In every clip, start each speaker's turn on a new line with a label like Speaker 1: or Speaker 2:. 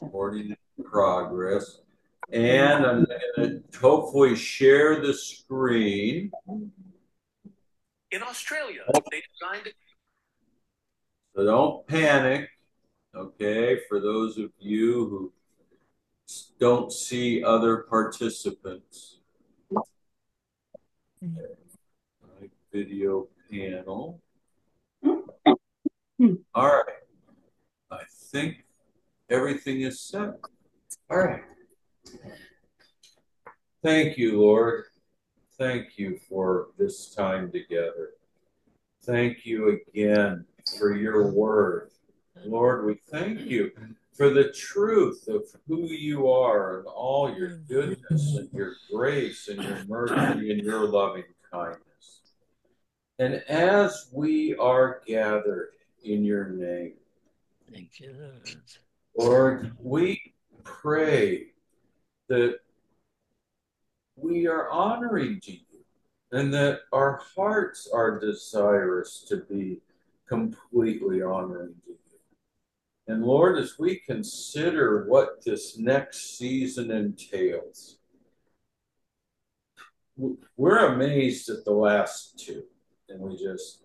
Speaker 1: recording in progress. And I'm going to hopefully share the screen.
Speaker 2: In Australia, they designed it.
Speaker 1: So don't panic, okay, for those of you who don't see other participants. Okay. My video panel. All right. I think everything is set. All right. Thank you, Lord. Thank you for this time together. Thank you again for your word. Lord, we thank you for the truth of who you are and all your goodness and your grace and your mercy and your loving kindness. And as we are gathered in your name,
Speaker 2: Thank you,
Speaker 1: Lord, we pray that we are honoring to you and that our hearts are desirous to be completely honoring to you. And Lord, as we consider what this next season entails, we're amazed at the last two. And we just,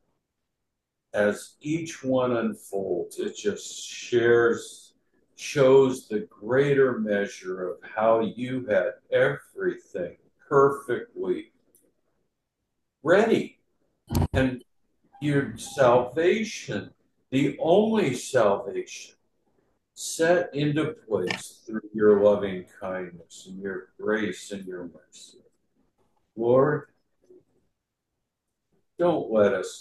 Speaker 1: as each one unfolds, it just shows the greater measure of how you had everything perfectly ready. And your salvation, the only salvation, set into place through your loving kindness and your grace and your mercy. Lord, don't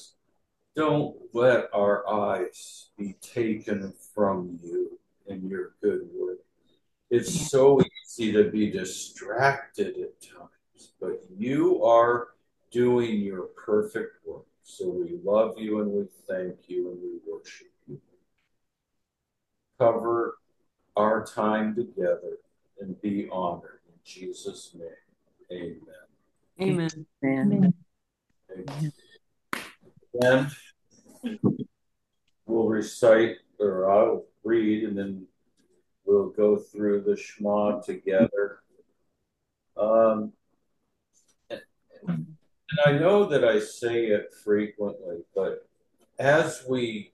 Speaker 1: let our eyes be taken from you and your good word. It's so easy to be distracted at times, but you are doing your perfect work. So we love you and we thank you and we worship you. Cover our time together and be honored. In Jesus' name, amen.
Speaker 3: Amen.
Speaker 1: And we'll recite, or I'll read, and then we'll go through the Shema together. And I know that I say it frequently, but as we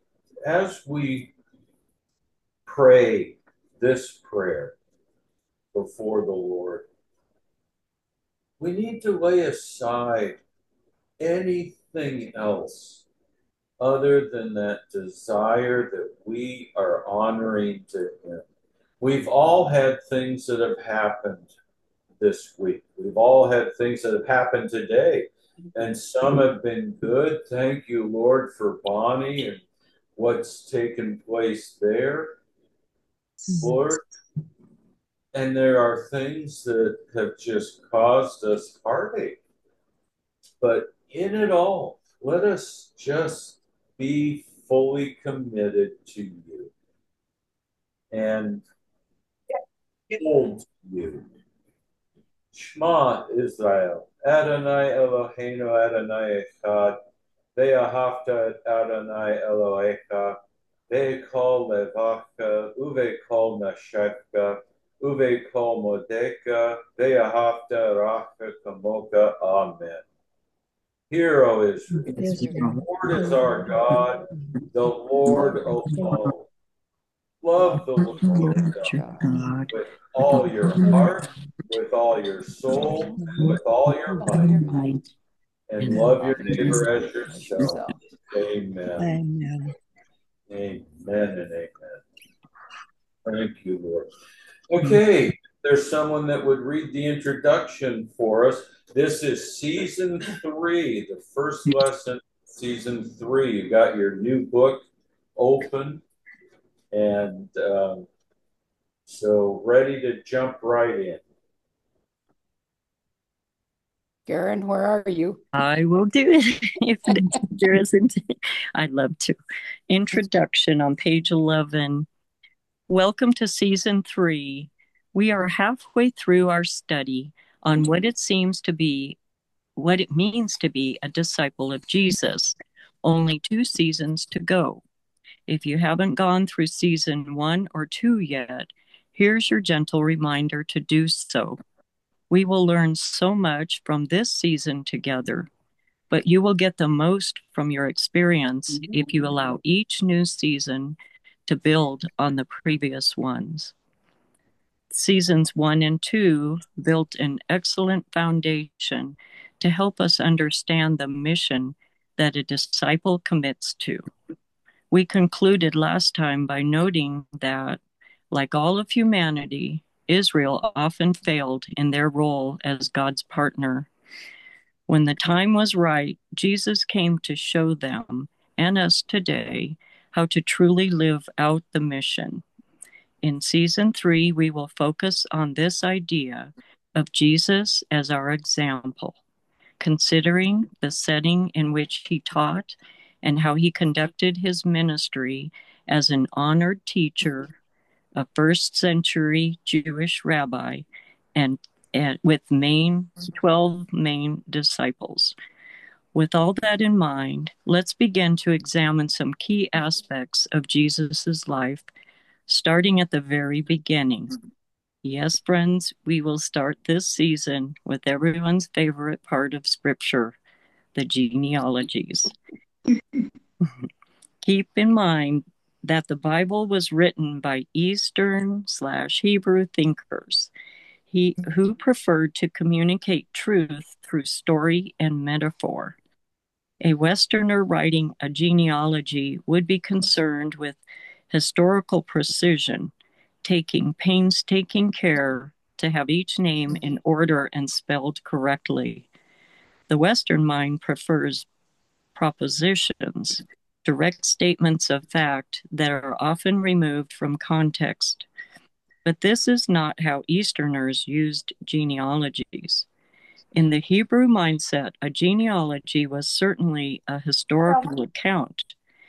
Speaker 1: pray this prayer before the Lord, we need to lay aside anything else other than that desire that we are honoring to Him. We've all had things that have happened this week. We've all had things that have happened today, and some have been good. Thank you, Lord, for Bonnie and what's taken place there, Lord. And there are things that have just caused us heartache. But in it all, let us just be fully committed to you and hold to you. Shema Israel, Adonai Eloheinu Adonai Echad, Ve'ahavta et Adonai Elohecha, Ve'kol levacha, Uve'kol nashevka, Uve'kol modecha, Ve'ahavta racha kamoka. Amen. Hear, O Israel, the Lord is our God, the Lord alone. Love the Lord your God with all your heart, with all your soul, and with all your might, and love your neighbor as yourself. Amen.
Speaker 3: Amen.
Speaker 1: Amen and amen. Thank you, Lord. Okay, there's someone that would read the introduction for us. This is season 3, the first lesson, season 3. You got your new book open, and so ready to jump right in.
Speaker 4: Karen, where are you?
Speaker 3: I will do it if there isn't. I'd love to. Introduction on page 11. Welcome to season 3. We are halfway through our study on what it means to be a disciple of Jesus. Only 2 seasons to go. If you haven't gone through season 1 or 2 yet, here's your gentle reminder to do so. We will learn so much from this season together, but you will get the most from your experience if you allow each new season to build on the previous ones. Seasons 1 and 2 built an excellent foundation to help us understand the mission that a disciple commits to. We concluded last time by noting that, like all of humanity, Israel often failed in their role as God's partner. When the time was right, Jesus came to show them, and us today, how to truly live out the mission. In season 3, we will focus on this idea of Jesus as our example, considering the setting in which he taught and how he conducted his ministry as an honored teacher, a first century Jewish rabbi, and with 12 main disciples. With all that in mind, let's begin to examine some key aspects of Jesus' life, starting at the very beginning. Yes, friends, we will start this season with everyone's favorite part of Scripture, the genealogies. Keep in mind that the Bible was written by Eastern/Hebrew thinkers who preferred to communicate truth through story and metaphor. A Westerner writing a genealogy would be concerned with historical precision, taking painstaking care to have each name in order and spelled correctly. The Western mind prefers propositions, direct statements of fact that are often removed from context. But this is not how Easterners used genealogies. In the Hebrew mindset, a genealogy was certainly a historical account,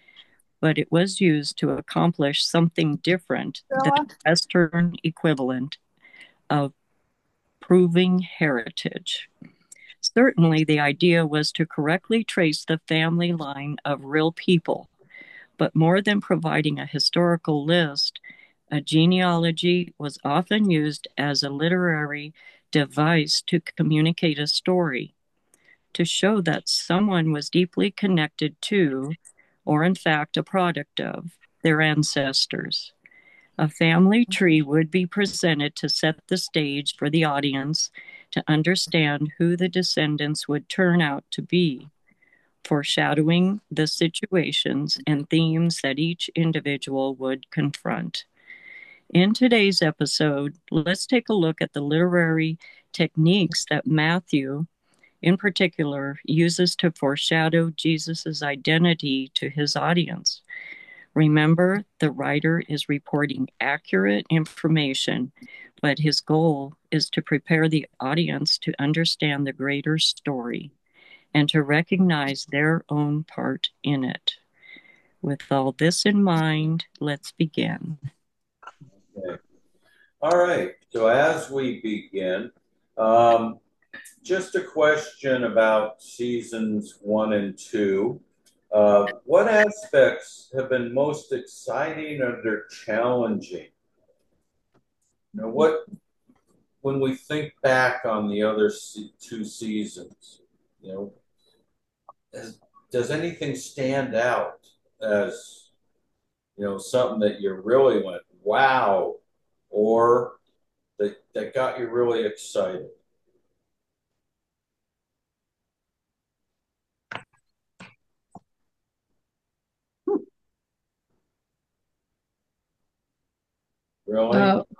Speaker 3: but it was used to accomplish something different than the Western equivalent of proving heritage. Certainly, the idea was to correctly trace the family line of real people, but more than providing a historical list, a genealogy was often used as a literary device to communicate a story, to show that someone was deeply connected to, or in fact a product of, their ancestors. A family tree would be presented to set the stage for the audience to understand who the descendants would turn out to be, foreshadowing the situations and themes that each individual would confront. In today's episode, let's take a look at the literary techniques that Matthew, in particular, uses to foreshadow Jesus' identity to his audience. Remember, the writer is reporting accurate information, but his goal is to prepare the audience to understand the greater story and to recognize their own part in it. With all this in mind, let's begin.
Speaker 1: Okay. All right. So as we begin, just a question about seasons 1 and 2. What aspects have been most exciting or challenging? When we think back on the other 2 seasons, you know, does anything stand out as, something that you really went, wow, or that got you really excited? Really?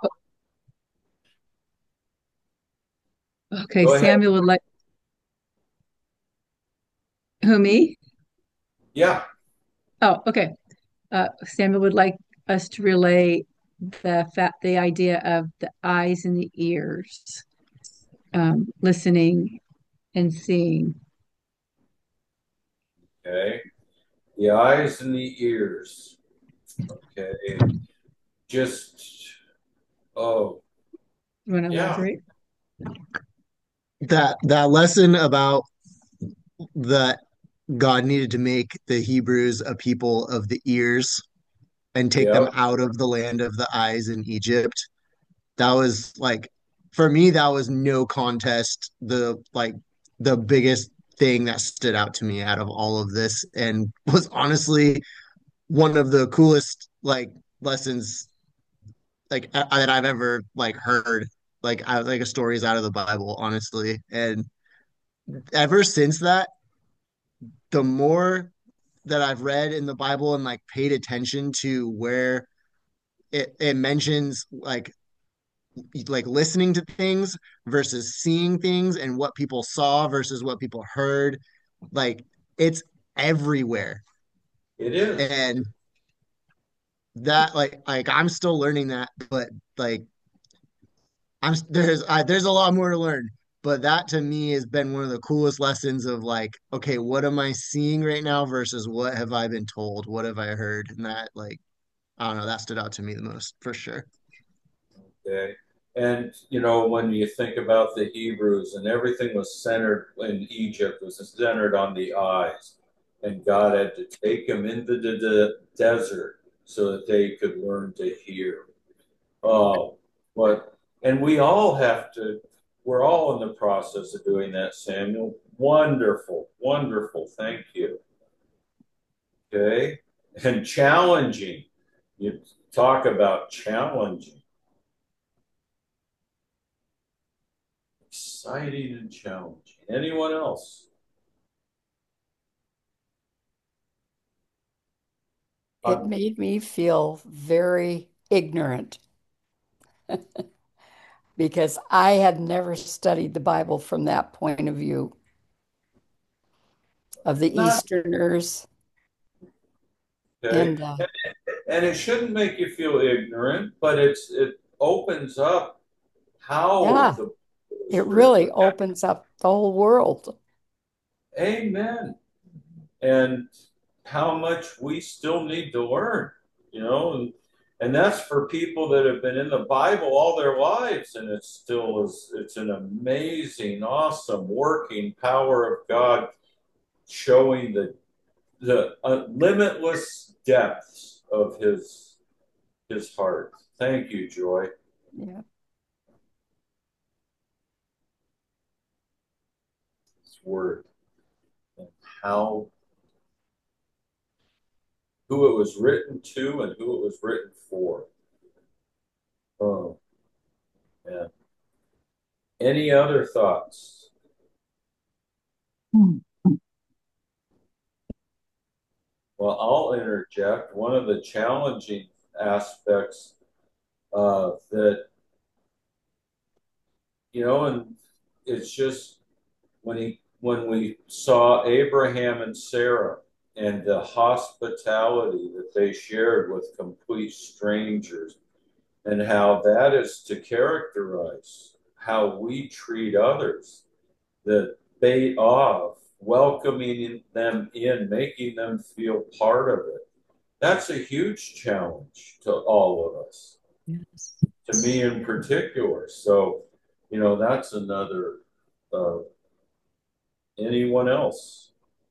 Speaker 4: Okay,
Speaker 1: Go ahead.
Speaker 4: Samuel would like, who, me?
Speaker 1: Yeah.
Speaker 4: Oh, okay. Samuel would like us to relay the idea of the eyes and the ears, listening and seeing.
Speaker 1: Okay. The eyes and the ears. Okay. Just, oh,
Speaker 4: You want to
Speaker 1: yeah.
Speaker 4: elaborate?
Speaker 5: That lesson about that God needed to make the Hebrews a people of the ears and take them
Speaker 1: Yep.
Speaker 5: out of the land of the eyes in Egypt. That was like, for me, that was no contest. The biggest thing that stood out to me out of all of this, and was honestly one of the coolest like lessons that I've ever like heard. Like stories out of the Bible, honestly. And ever since that, the more that I've read in the Bible and like paid attention to where it mentions like listening to things versus seeing things, and what people saw versus what people heard, like it's everywhere.
Speaker 1: It is.
Speaker 5: And that like I'm still learning that, but like there's a lot more to learn. But that to me has been one of the coolest lessons of like, okay, what am I seeing right now versus what have I been told? What have I heard? And that like, I don't know, that stood out to me the most for sure.
Speaker 1: Okay. And you know, when you think about the Hebrews and everything was centered in Egypt was centered on the eyes, and God had to take them into the desert so that they could learn to hear. Oh, but and we all have to. We're all in the process of doing that, Samuel. Wonderful, wonderful. Thank you. Okay, and challenging. You talk about challenging. Exciting and challenging. Anyone else?
Speaker 6: It made me feel very ignorant because I had never studied the Bible from that point of view of the
Speaker 1: Not
Speaker 6: Easterners.
Speaker 1: okay.
Speaker 6: And
Speaker 1: And it shouldn't make you feel ignorant, but it opens up how
Speaker 6: yeah,
Speaker 1: the Bible is
Speaker 6: it really
Speaker 1: written.
Speaker 6: opens up the whole world.
Speaker 1: Amen. And how much we still need to learn, you know, and that's for people that have been in the Bible all their lives, and it still is. It's an amazing, awesome working power of God, showing the limitless depths of his heart. Thank you, Joy.
Speaker 6: Yeah.
Speaker 1: His word and how who it was written to and who it was written for. Oh, yeah. Any other thoughts? Well, I'll interject. One of the challenging aspects that, you know, and it's just when we saw Abraham and Sarah and the hospitality that they shared with complete strangers, and how that is to characterize how we treat others, the bait off, welcoming them in, making them feel part of it. That's a huge challenge to all of us,
Speaker 3: Yes.
Speaker 1: to me in particular. So, you know, that's another. Uh, anyone else?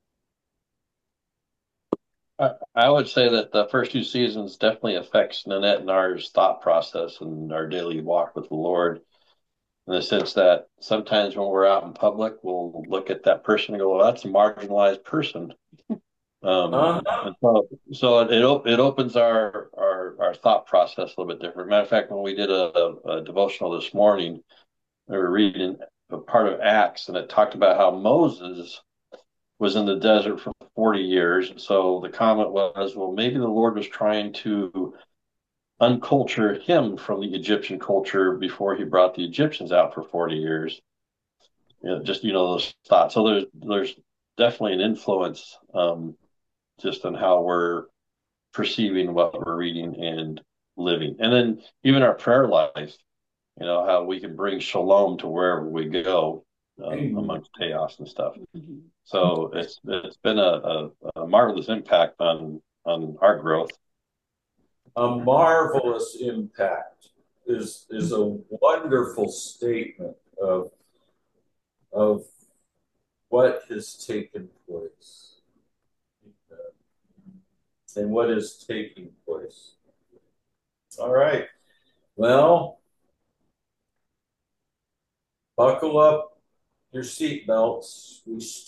Speaker 7: I would say that the first two seasons definitely affects Nanette and ours thought process and our daily walk with the Lord, in the sense that sometimes when we're out in public, we'll look at that person and go, well, that's a marginalized person.
Speaker 1: Uh-huh.
Speaker 7: And so it opens our thought process a little bit different. Matter of fact, when we did a devotional this morning, we were reading a part of Acts, and it talked about how Moses was in the desert for 40 years. And so the comment was, well, maybe the Lord was trying to unculture him from the Egyptian culture before he brought the Egyptians out for 40 years. You know, just, those thoughts. So there's definitely an influence, just on how we're perceiving what we're reading and living. And then even our prayer life, how we can bring shalom to wherever we go, amongst chaos and stuff. So it's been a marvelous impact on our growth.
Speaker 1: A marvelous impact is a wonderful statement of what has taken place and what is taking place. place. All right. Well, buckle up your seatbelts.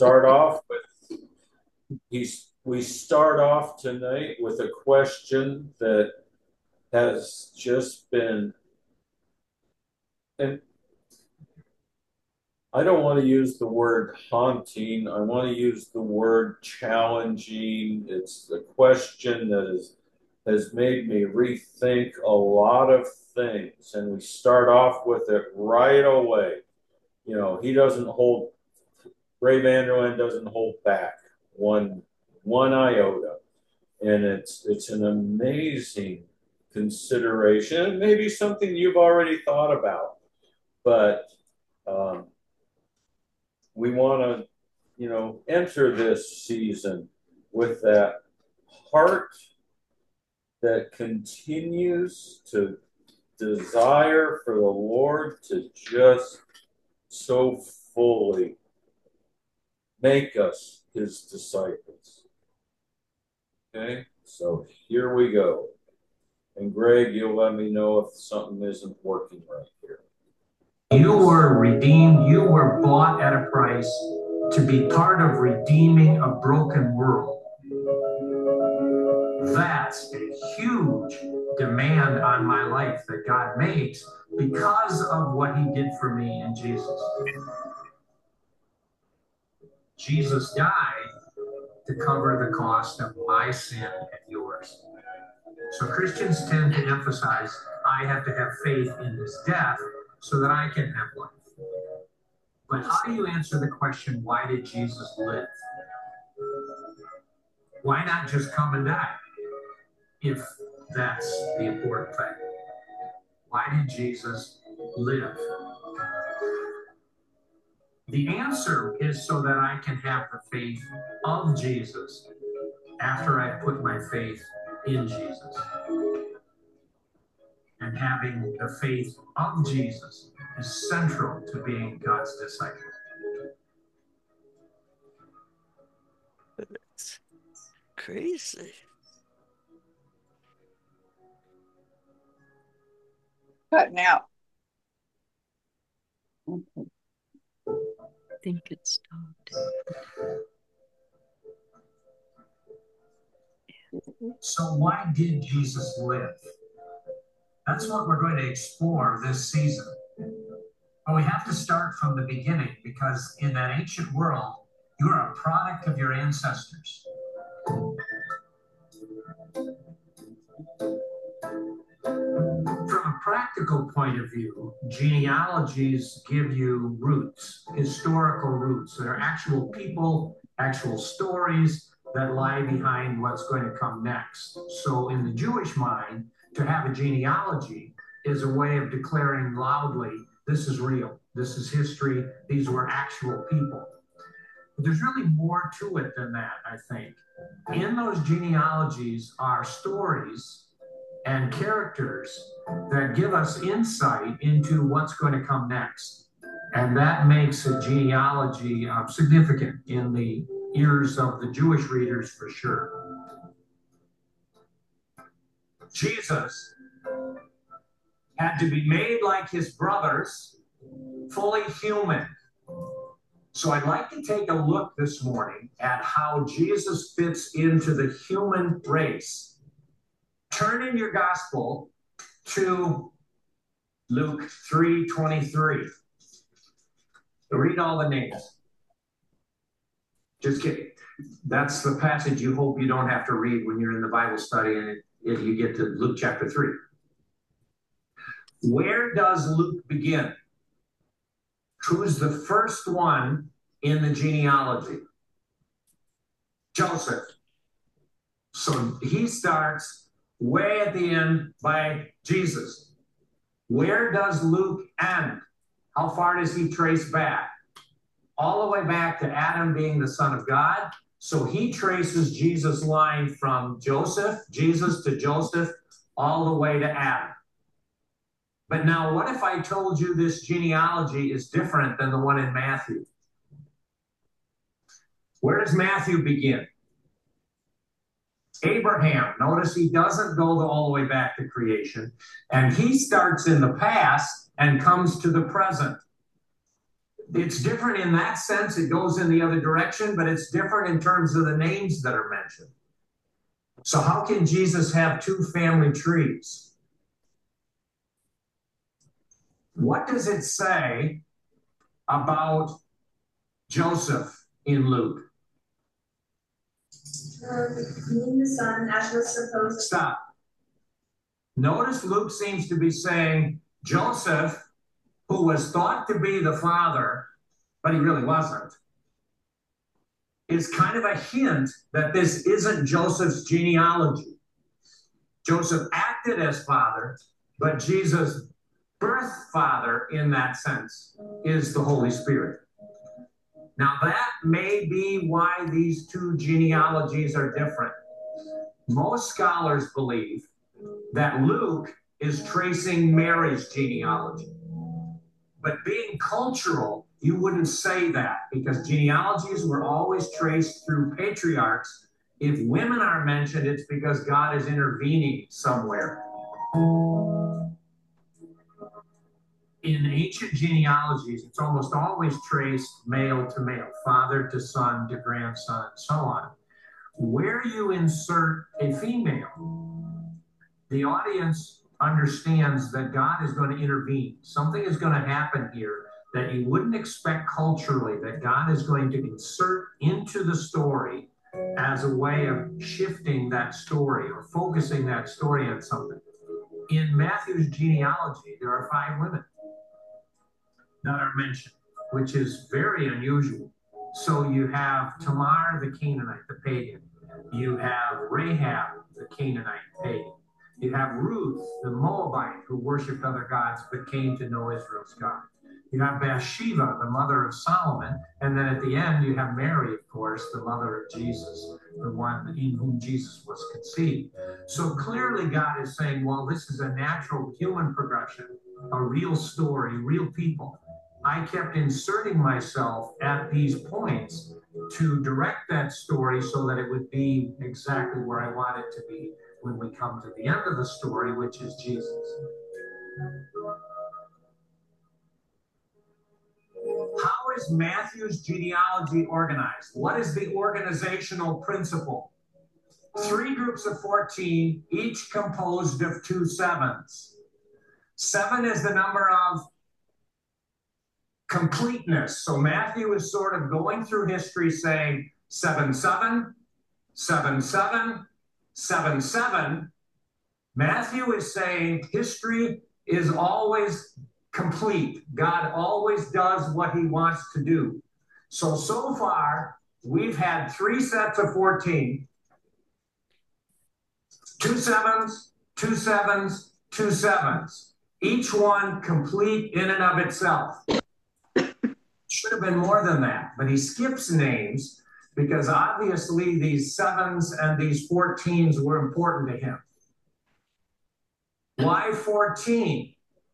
Speaker 1: We start off tonight with a question that has just been, and I don't want to use the word haunting. I want to use the word challenging. It's a question that has made me rethink a lot of things. And we start off with it right away. Ray Vander Laan doesn't hold back one iota. And it's an amazing consideration, and maybe something you've already thought about. But we want to, enter this season with that heart that continues to desire for the Lord to just so fully make us his disciples. Okay, so here we go. And Greg, you'll let me know if something isn't working right here.
Speaker 8: You were redeemed, you were bought at a price to be part of redeeming a broken world. That's a huge demand on my life that God makes because of what he did for me in Jesus. Jesus died to cover the cost of my sin and yours. So Christians tend to emphasize, I have to have faith in his death so that I can have life. But how do you answer the question, why did Jesus live? Why not just come and die, if that's the important thing? Why did Jesus live? The answer is so that I can have the faith of Jesus after I put my faith in Jesus. And having the faith of Jesus is central to being God's disciple.
Speaker 2: It's crazy.
Speaker 9: Cutting out.
Speaker 3: I think it stopped.
Speaker 8: So why did Jesus live? That's what we're going to explore this season. But we have to start from the beginning, because in that ancient world, you are a product of your ancestors. From a practical point of view, genealogies give you roots, historical roots. There are actual people, actual stories that lie behind what's going to come next. So in the Jewish mind, to have a genealogy is a way of declaring loudly, this is real, this is history, these were actual people. But there's really more to it than that, I think. In those genealogies are stories and characters that give us insight into what's going to come next. And that makes a genealogy significant in the ears of the Jewish readers for sure. Jesus had to be made like his brothers, fully human. So I'd like to take a look this morning at how Jesus fits into the human race. Turn in your gospel to Luke 3:23. Read all the names. Just kidding. That's the passage you hope you don't have to read when you're in the Bible study and you get to Luke chapter 3. Where does Luke begin? Who's the first one in the genealogy? Joseph. So he starts way at the end by Jesus. Where does Luke end? How far does he trace back? All the way back to Adam being the Son of God. So he traces Jesus' line from Jesus to Joseph, all the way to Adam. But now, what if I told you this genealogy is different than the one in Matthew? Where does Matthew begin? Abraham, notice he doesn't go all the way back to creation, and he starts in the past and comes to the present. It's different in that sense. It goes in the other direction, but it's different in terms of the names that are mentioned. So how can Jesus have two family trees? What does it say about Joseph in Luke?
Speaker 10: Being the son, as was supposed.
Speaker 8: Stop. Notice Luke seems to be saying Joseph, who was thought to be the father, but he really wasn't, is kind of a hint that this isn't Joseph's genealogy. Joseph acted as father, but Jesus' birth father in that sense is the Holy Spirit. Now that may be why these two genealogies are different. Most scholars believe that Luke is tracing Mary's genealogy. But being cultural, you wouldn't say that, because genealogies were always traced through patriarchs. If women are mentioned, it's because God is intervening somewhere. In ancient genealogies, it's almost always traced male to male, father to son to grandson, and so on. Where you insert a female, the audience understands that God is going to intervene. Something is going to happen here that you wouldn't expect culturally, that God is going to insert into the story as a way of shifting that story or focusing that story on something. In Matthew's genealogy, there are 5 women that are mentioned, which is very unusual. So you have Tamar, the Canaanite, the pagan. You have Rahab, the Canaanite, pagan. You have Ruth, the Moabite, who worshipped other gods but came to know Israel's God. You have Bathsheba, the mother of Solomon. And then at the end, you have Mary, of course, the mother of Jesus, the one in whom Jesus was conceived. So clearly God is saying, well, this is a natural human progression, a real story, real people. I kept inserting myself at these points to direct that story so that it would be exactly where I want it to be when we come to the end of the story, which is Jesus. How is Matthew's genealogy organized? What is the organizational principle? 3 groups of 14, each composed of 2 sevens. 7 is the number of completeness. So Matthew is sort of going through history saying 7, 7, 7, 7, 7, 7. Matthew is saying history is always complete. God always does what he wants to do. So far, we've had 3 sets of 14, 2 sevens, 2 sevens, 2 sevens, each one complete in and of itself. Should have been more than that, but he skips names because obviously these 7s and these 14s were important to him. Why 14?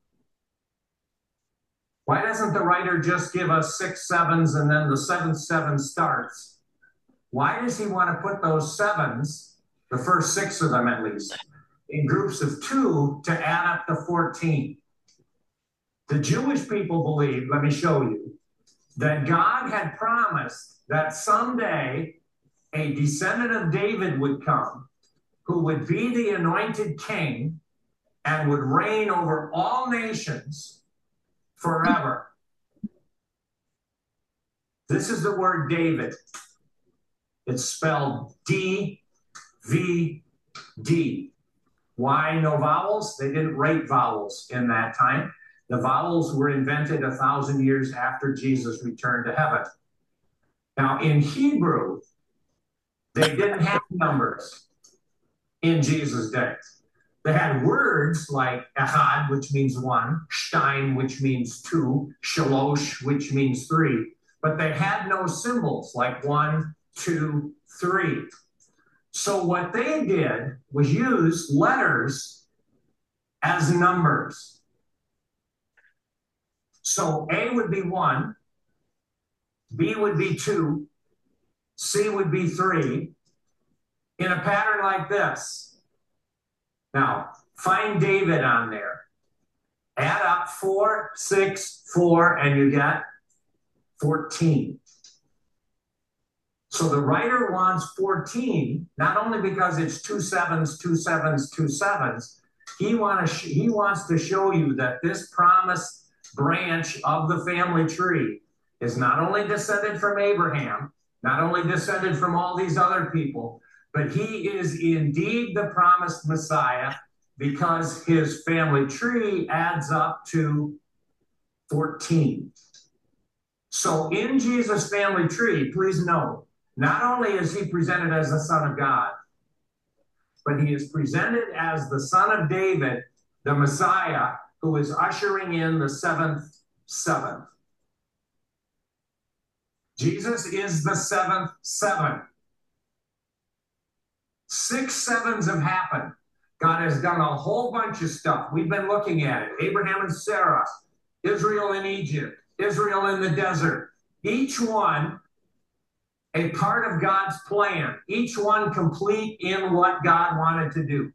Speaker 8: Why doesn't the writer just give us 6 sevens and then the 7th 7 starts? Why does he want to put those 7s, the first 6 of them at least, in groups of 2 to add up to 14? The Jewish people believe, let me show you, that God had promised that someday a descendant of David would come who would be the anointed king and would reign over all nations forever. This is the word David. It's spelled D-V-D. Why no vowels? They didn't write vowels in that time. The vowels were invented 1,000 years after Jesus returned to heaven. Now, in Hebrew, they didn't have numbers in Jesus' day. They had words like echad, which means 1, shtein, which means 2, shalosh, which means 3, but they had no symbols like 1, 2, 3. So what they did was use letters as numbers. So A would be 1, B would be 2, C would be 3, in a pattern like this. Now, find David on there. Add up 4, 6, 4, and you get 14. So the writer wants 14, not only because it's 2 7s, 2 7s, 2 7s. He wants to show you that this promised branch of the family tree is not only descended from Abraham, not only descended from all these other people, but he is indeed the promised Messiah because his family tree adds up to 14. So in Jesus' family tree, please note, not only is he presented as the Son of God, but he is presented as the Son of David, the Messiah, who is ushering in the 7th seventh. Jesus is the 7th seven. 6 sevens have happened. God has done a whole bunch of stuff. We've been looking at it. Abraham and Sarah, Israel in Egypt, Israel in the desert. Each one a part of God's plan, each one complete in what God wanted to do.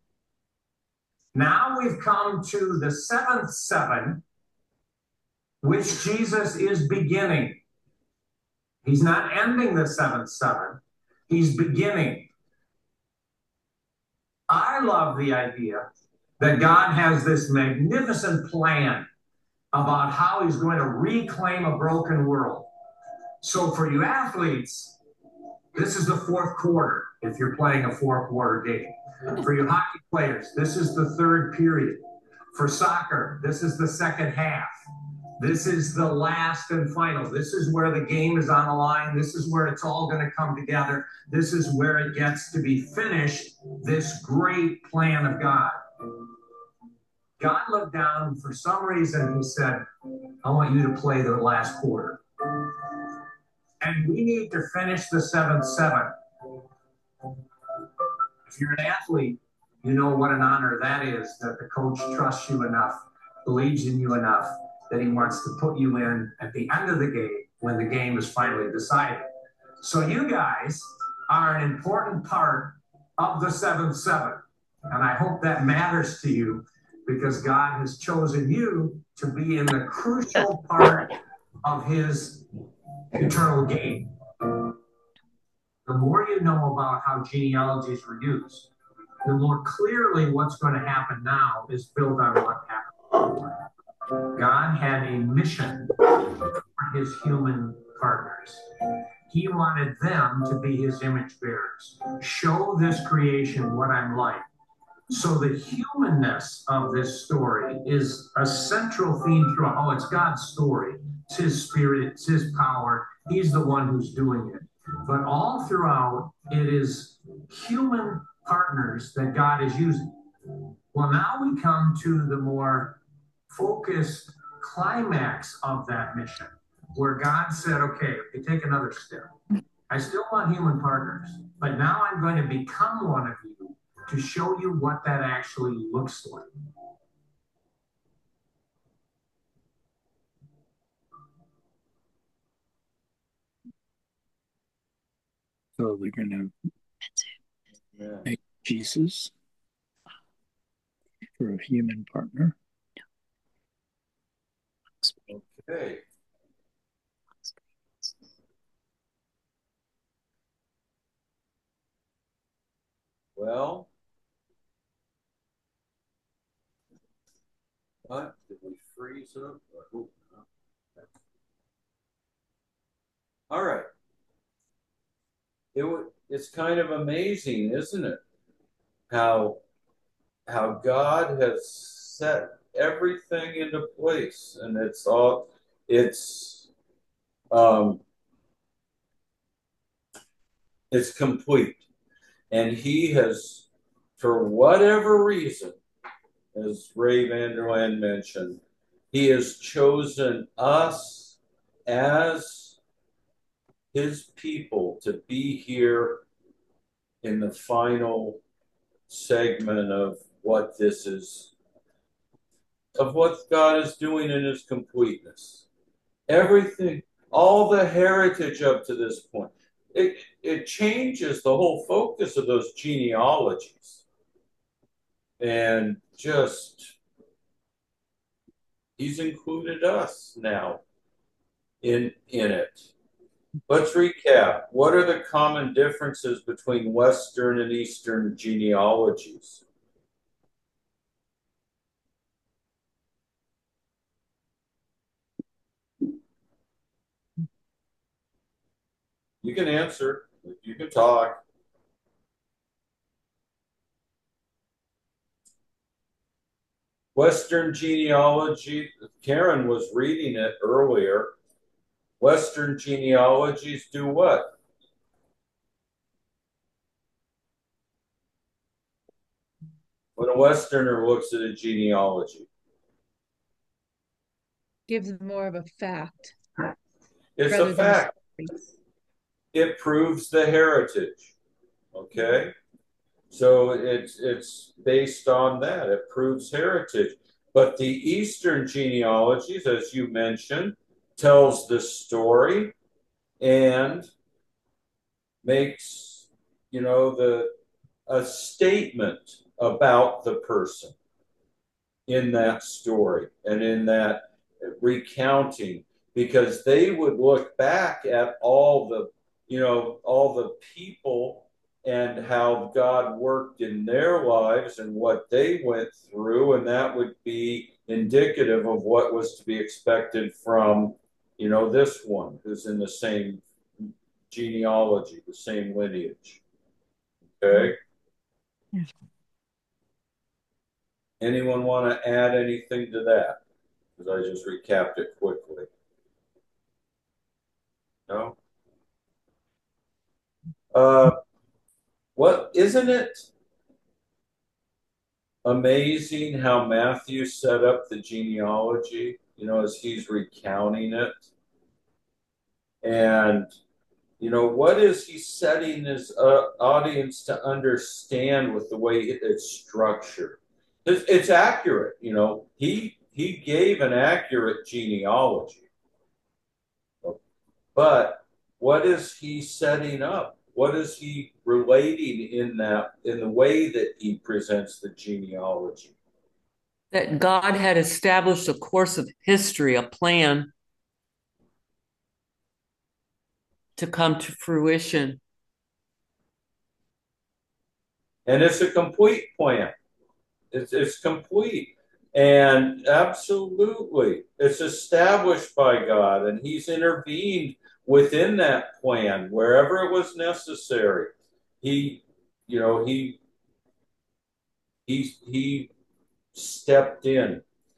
Speaker 8: Now we've come to the 7th seven, which Jesus is beginning. He's not ending the 7th seven, he's beginning. I love the idea that God has this magnificent plan about how he's going to reclaim a broken world. So for you athletes, this is the 4th quarter, if you're playing a 4-quarter game. For you hockey players, this is the 3rd period. For soccer, this is the 2nd half. This is the last and final. This is where the game is on the line. This is where it's all going to come together. This is where it gets to be finished, this great plan of God. God looked down, and for some reason, he said, I want you to play the last quarter. And we need to finish the 7th seven. If you're an athlete, you know what an honor that is, that the coach trusts you enough, believes in you enough, that he wants to put you in at the end of the game when the game is finally decided. So you guys are an important part of the 7th seven. And I hope that matters to you because God has chosen you to be in the crucial part of his eternal game. The more you know about how genealogies were used, the more clearly what's going to happen now is built on what happened before. God had a mission for his human partners. He wanted them to be his image bearers. Show this creation what I'm like. So the humanness of this story is a central theme throughout. Oh, it's God's story. It's his spirit. It's his power. He's the one who's doing it. But all throughout, it is human partners that God is using. Well, now we come to the more focused climax of that mission, where God said, okay, if you take another step, I still want human partners, but now I'm going to become one of you to show you what that actually looks like.
Speaker 2: So we're going to make Jesus for a human partner.
Speaker 1: Okay. Well, what? Did we freeze up? All right. It's kind of amazing, isn't it? How God has set everything into place, and it's complete. And he has, for whatever reason, as Ray Vander Laan mentioned, he has chosen us as his people to be here in the final segment of what this is, of what God is doing in his completeness. Everything, all the heritage up to this point, it changes the whole focus of those genealogies. And just, he's included us now in it. Let's recap. What are the common differences between Western and Eastern genealogies? You can answer. You can talk. Western genealogy, Karen was reading it earlier. Western genealogies do what? When a Westerner looks at a genealogy,
Speaker 4: Gives more of a fact.
Speaker 1: it's a fact. It proves the heritage. Okay? So it's based on that. It proves heritage. But the Eastern genealogies, as you mentioned, tells the story and makes, a statement about the person in that story and in that recounting, because they would look back at all the people and how God worked in their lives and what they went through, and that would be indicative of what was to be expected from, this one who's in the same genealogy, the same lineage. Okay?
Speaker 3: Yeah.
Speaker 1: Anyone want to add anything to that? Because I just recapped it quickly. No? What isn't it amazing how Matthew set up the genealogy, as he's recounting it? And, what is he setting his audience to understand with the way it's structured? It's accurate, he gave an accurate genealogy. But what is he setting up? What is he relating in the way that he presents the genealogy?
Speaker 11: That God had established a course of history, a plan to come to fruition.
Speaker 1: And it's a complete plan. It's complete. And absolutely, it's established by God, and he's intervened within that plan wherever it was necessary. He stepped in.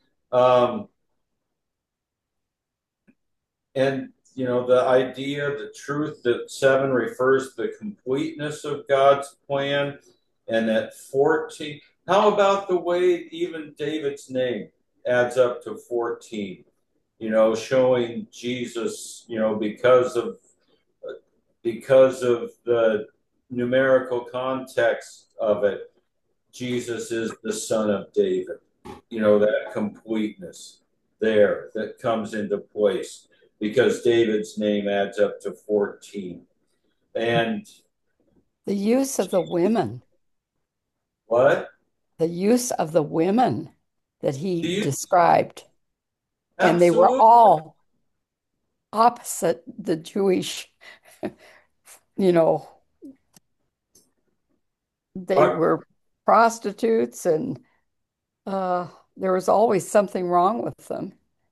Speaker 1: And the idea, the truth that 7 refers to the completeness of God's plan, and that 14, how about the way even David's name adds up to 14? Showing Jesus, because of the numerical context of it, Jesus is the son of David. That completeness there that comes into place because David's name adds up to 14. And
Speaker 6: the use of the women.
Speaker 1: What?
Speaker 6: The use of the women that he described. And they were all opposite the Jewish, they were prostitutes, and there was always something wrong with them.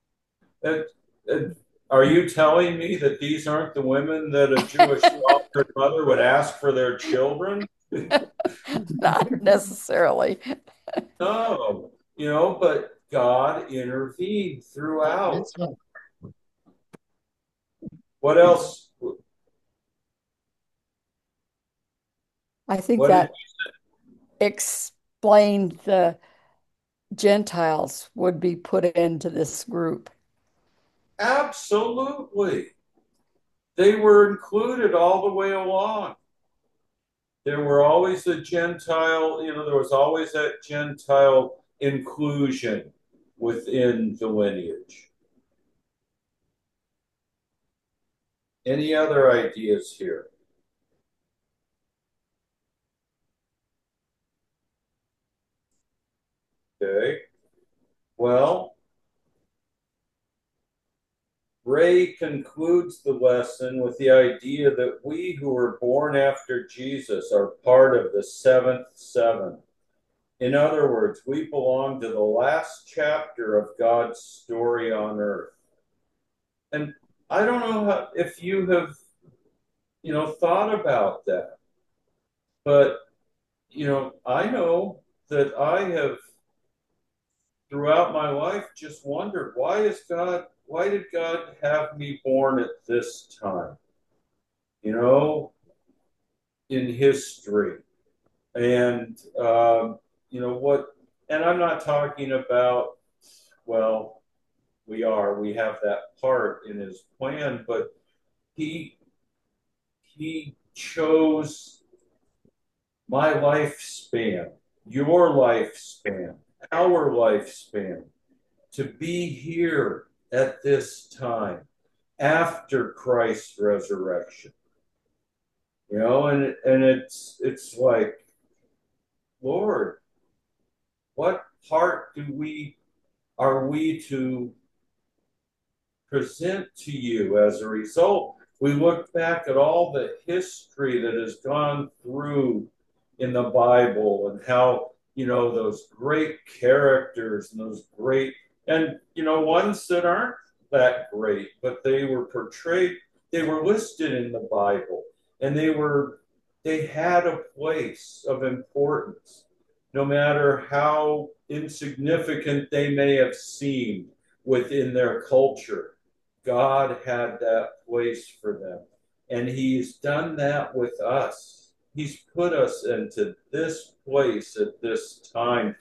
Speaker 1: Are you telling me that these aren't the women that a Jewish mother would ask for their children?
Speaker 6: Not necessarily.
Speaker 1: No, but God intervened throughout. What else?
Speaker 6: I think that explained the Gentiles would be put into this group.
Speaker 1: Absolutely. They were included all the way along. There were always the Gentile, there was always that Gentile inclusion within the lineage. Any other ideas here? Okay. Well, Ray concludes the lesson with the idea that we who were born after Jesus are part of the seventh seven. In other words, we belong to the last chapter of God's story on earth. And I don't know if you have, thought about that. But, I know that I have, throughout my life, just wondered, why did God have me born at this time? In history. And, and I'm not talking about, well, we have that part in his plan, but he chose my lifespan, your lifespan, our lifespan, to be here at this time after Christ's resurrection. And it's like, Lord, what part are we to present to you as a result? We look back at all the history that has gone through in the Bible and how, those great characters and those great, and, ones that aren't that great, but they were portrayed, they were listed in the Bible, and they had a place of importance, no matter how insignificant they may have seemed within their culture. God had that place for them. And he's done that with us. He's put us into this place at this time.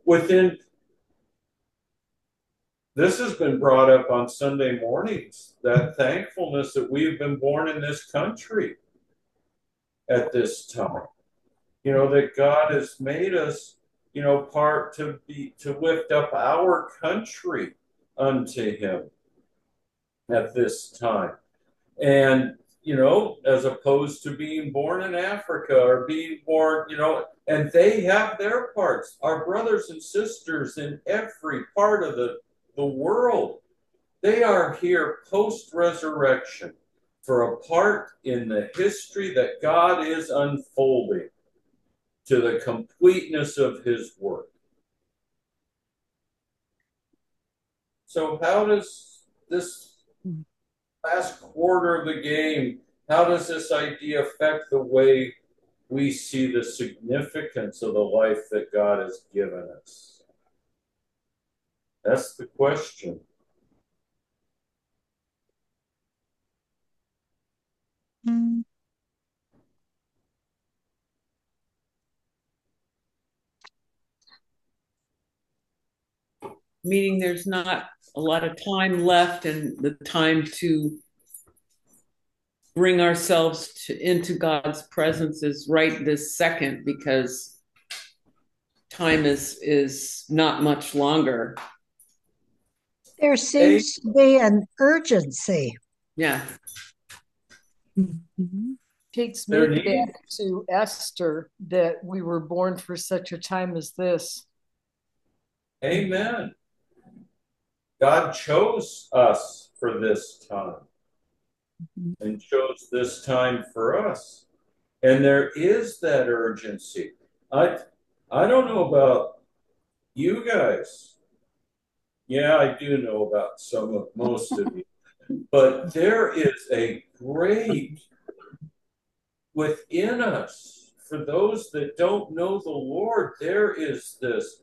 Speaker 1: This has been brought up on Sunday mornings, that thankfulness that we've been born in this country at this time. That God has made us, part to lift up our country unto him at this time. And, as opposed to being born in Africa or being born, and they have their parts. Our brothers and sisters in every part of the world, they are here post-resurrection for a part in the history that God is unfolding to the completeness of his work. So how does this last quarter of the game, how does this idea affect the way we see the significance of the life that God has given us? That's the question.
Speaker 11: Meaning there's not a lot of time left, and the time to bring ourselves into God's presence is right this second, because time is not much longer.
Speaker 12: There seems to be an urgency.
Speaker 11: Yeah.
Speaker 13: Takes me back to Esther, that we were born for such a time as this.
Speaker 1: Amen. God chose us for this time and chose this time for us. And there is that urgency. I don't know about you guys. Yeah, I do know about most of you. But there is a great within us, for those that don't know the Lord, there is this,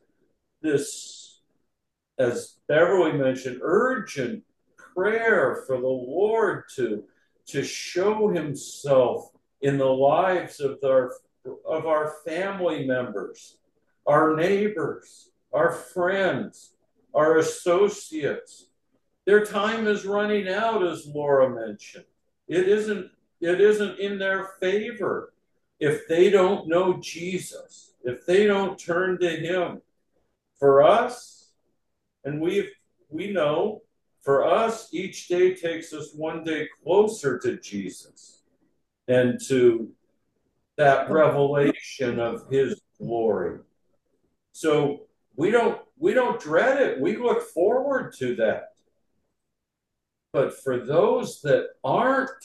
Speaker 1: as Beverly mentioned, urgent prayer for the Lord to show himself in the lives of our family members, our neighbors, our friends, our associates. Their time is running out, as Laura mentioned. It isn't in their favor if they don't know Jesus, if they don't turn to him. For us, and we know, for us, each day takes us one day closer to Jesus and to that revelation of his glory. So we don't dread it. We look forward to that. But for those that aren't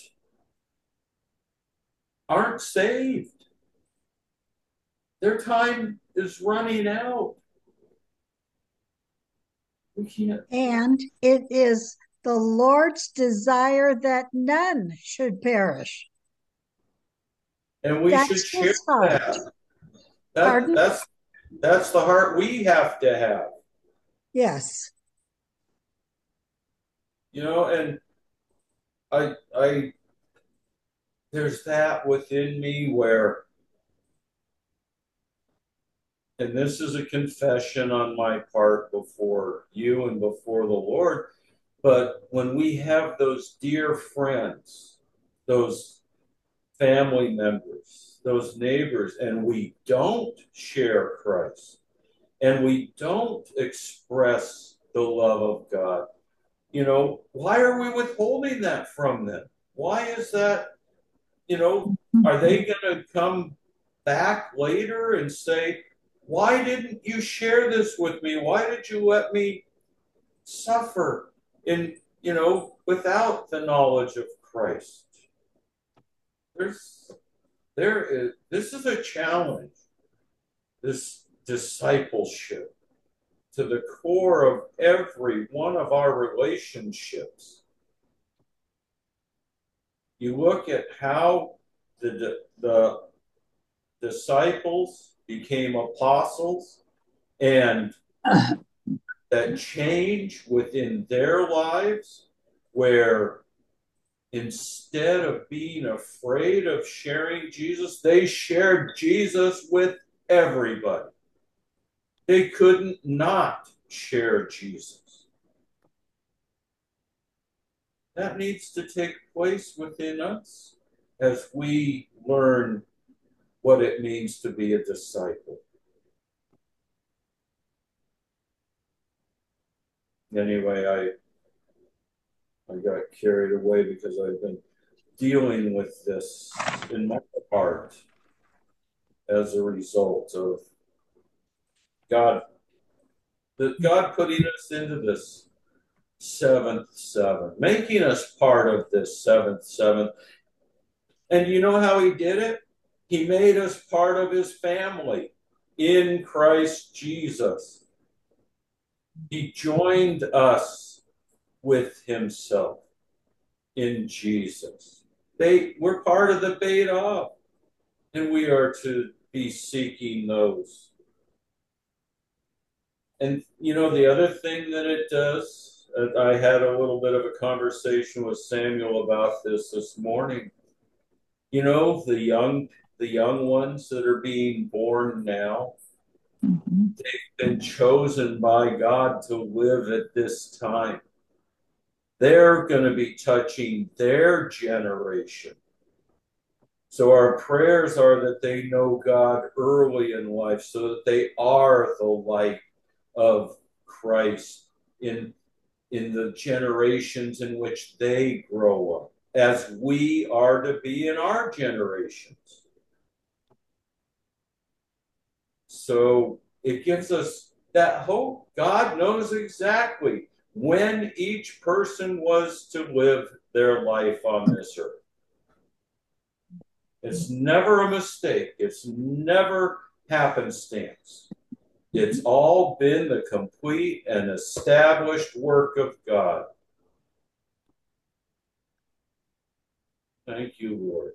Speaker 1: saved, their time is running out. We can't.
Speaker 12: And it is the Lord's desire that none should perish.
Speaker 1: And we should share that. That's the heart we have to have.
Speaker 12: Yes.
Speaker 1: You know, and I there's that within me where, and this is a confession on my part before you and before the Lord, but when we have those dear friends, those family members, those neighbors, and we don't share Christ, and we don't express the love of God, you know, why are we withholding that from them? Why is that? You know, are they going to come back later and say, why didn't you share this with me? Why did you let me suffer without the knowledge of Christ? This is a challenge, this discipleship, to the core of every one of our relationships. You look at how the disciples became apostles, and that change within their lives, where instead of being afraid of sharing Jesus, they shared Jesus with everybody. They couldn't not share Jesus. That needs to take place within us as we learn what it means to be a disciple. Anyway, I got carried away because I've been dealing with this in my heart as a result of God putting us into this seventh seven, making us part of this seventh seven. And you know how he did it? He made us part of his family in Christ Jesus. He joined us with himself in Jesus. We're part of the Beit Av, and we are to be seeking those. And you know, the other thing that it does, I had a little bit of a conversation with Samuel about this morning. You know, the young ones that are being born now, they've been chosen by God to live at this time. They're going to be touching their generation. So our prayers are that they know God early in life, so that they are the light of Christ in the generations in which they grow up, as we are to be in our generations. So it gives us that hope. God knows exactly when each person was to live their life on this earth. It's never a mistake. It's never happenstance. It's all been the complete and established work of God. Thank you, Lord.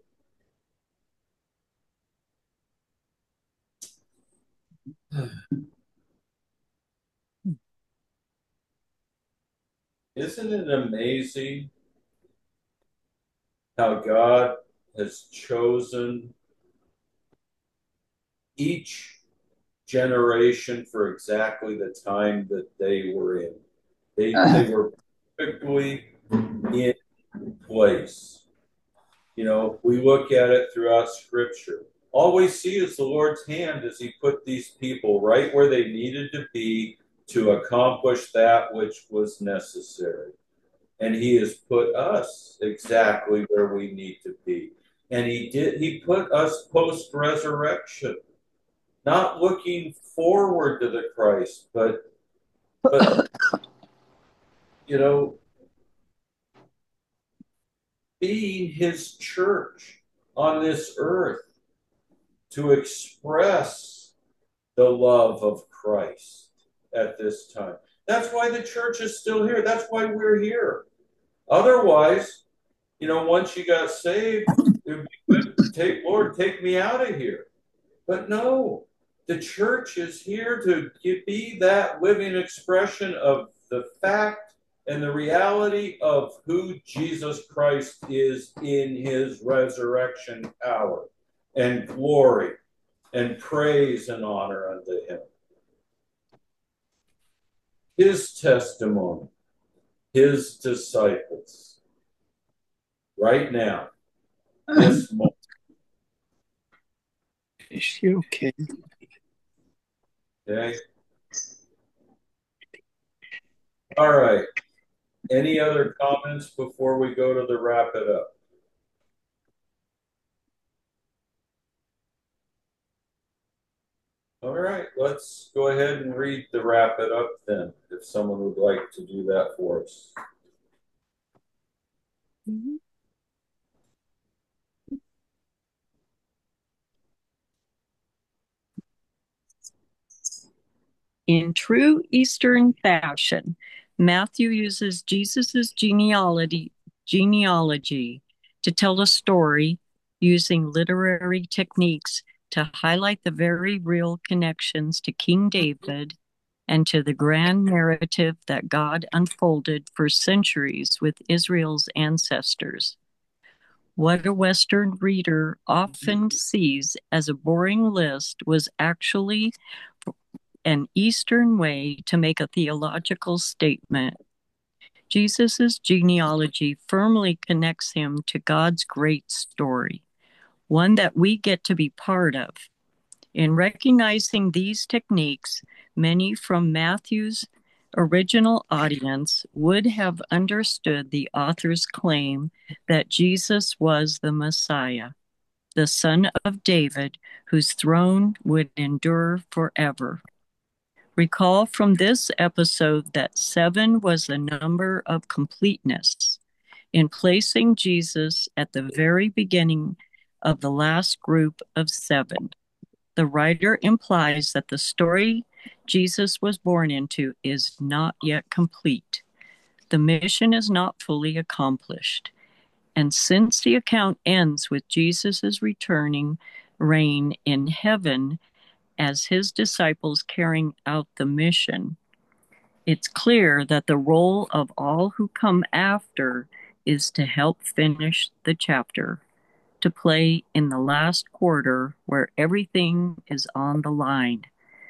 Speaker 1: Isn't it amazing how God has chosen each generation for exactly the time that they were in? They were perfectly in place. You know, we look at it throughout Scripture. All we see is the Lord's hand as he put these people right where they needed to be to accomplish that which was necessary. And he has put us exactly where we need to be. And he put us post-resurrection, not looking forward to the Christ, but you know, being his church on this earth to express the love of Christ at this time. That's why the church is still here. That's why we're here. Otherwise, you know, once you got saved, it would be good, Lord, take me out of here. But no, the church is here to be that living expression of the fact and the reality of who Jesus Christ is in his resurrection power and glory and praise and honor unto him. His testimony, his disciples, right now, this moment.
Speaker 2: Is she okay?
Speaker 1: Okay. All right. Any other comments before we go to the wrap it up? All right, let's go ahead and read the wrap it up then, if someone would like to do that for us.
Speaker 3: Mm-hmm. In true Eastern fashion, Matthew uses Jesus' genealogy to tell a story using literary techniques to highlight the very real connections to King David and to the grand narrative that God unfolded for centuries with Israel's ancestors. What a Western reader often sees as a boring list was actually an Eastern way to make a theological statement. Jesus' genealogy firmly connects him to God's great story, one that we get to be part of. In recognizing these techniques, many from Matthew's original audience would have understood the author's claim that Jesus was the Messiah, the Son of David, whose throne would endure forever. Recall from this episode that 7 was the number of completeness. In placing Jesus at the very beginning of the last group of 7, the writer implies that the story Jesus was born into is not yet complete. The mission is not fully accomplished. And since the account ends with Jesus' returning reign in heaven, as his disciples carrying out the mission, it's clear that the role of all who come after is to help finish the chapter, to play in the last quarter where everything is on the line.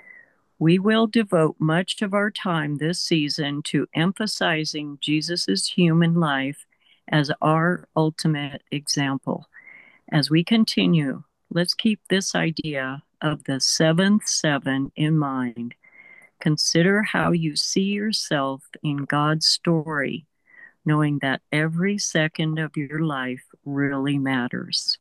Speaker 3: We will devote much of our time this season to emphasizing Jesus' human life as our ultimate example. As we continue, let's keep this idea of the 7th 7 in mind. Consider how you see yourself in God's story, knowing that every second of your life really matters.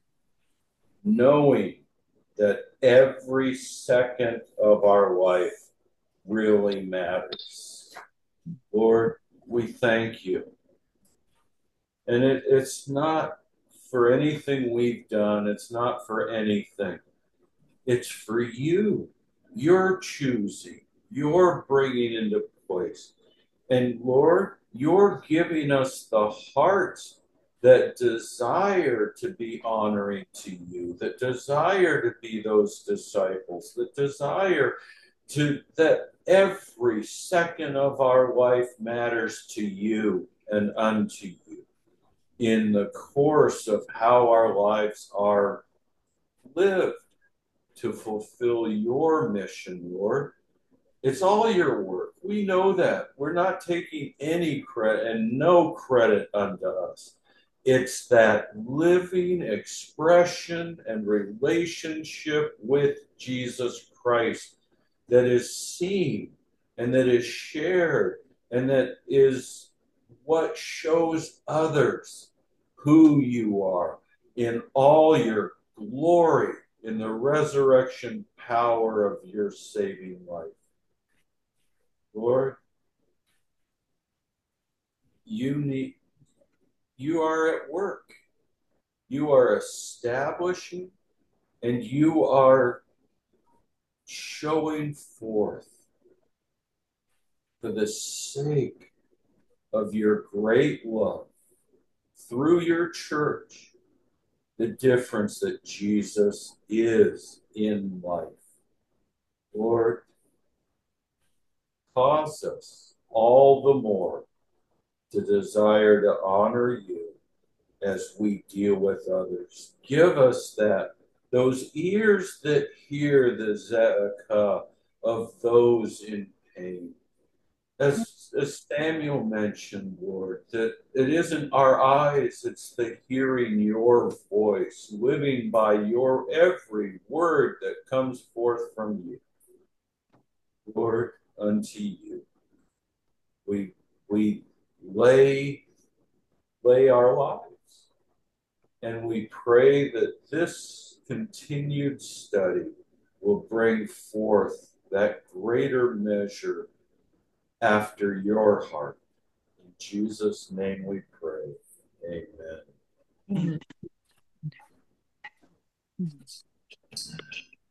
Speaker 1: Knowing that every second of our life really matters. Lord, we thank you. And it's not for anything we've done. It's not for anything. It's for you. You're choosing. You're bringing into place. And Lord, you're giving us the hearts that desire to be honoring to you, that desire to be those disciples, that desire that every second of our life matters to you and unto you in the course of how our lives are lived to fulfill your mission, Lord. It's all your work. We know that. We're not taking any credit and no credit unto us. It's that living expression and relationship with Jesus Christ that is seen and that is shared and that is what shows others who you are in all your glory in the resurrection power of your saving life. Lord, you are at work. You are establishing and you are showing forth for the sake of your great love through your church the difference that Jesus is in life. Lord, cause us all the more to desire to honor you as we deal with others. Give us those ears that hear the tzedakah of those in pain. As Samuel mentioned, Lord, that it isn't our eyes, it's the hearing your voice, living by your every word that comes forth from you. Lord, unto you we lay our lives. And we pray that this continued study will bring forth that greater measure after your heart. In Jesus' name we pray. Amen.
Speaker 3: Amen.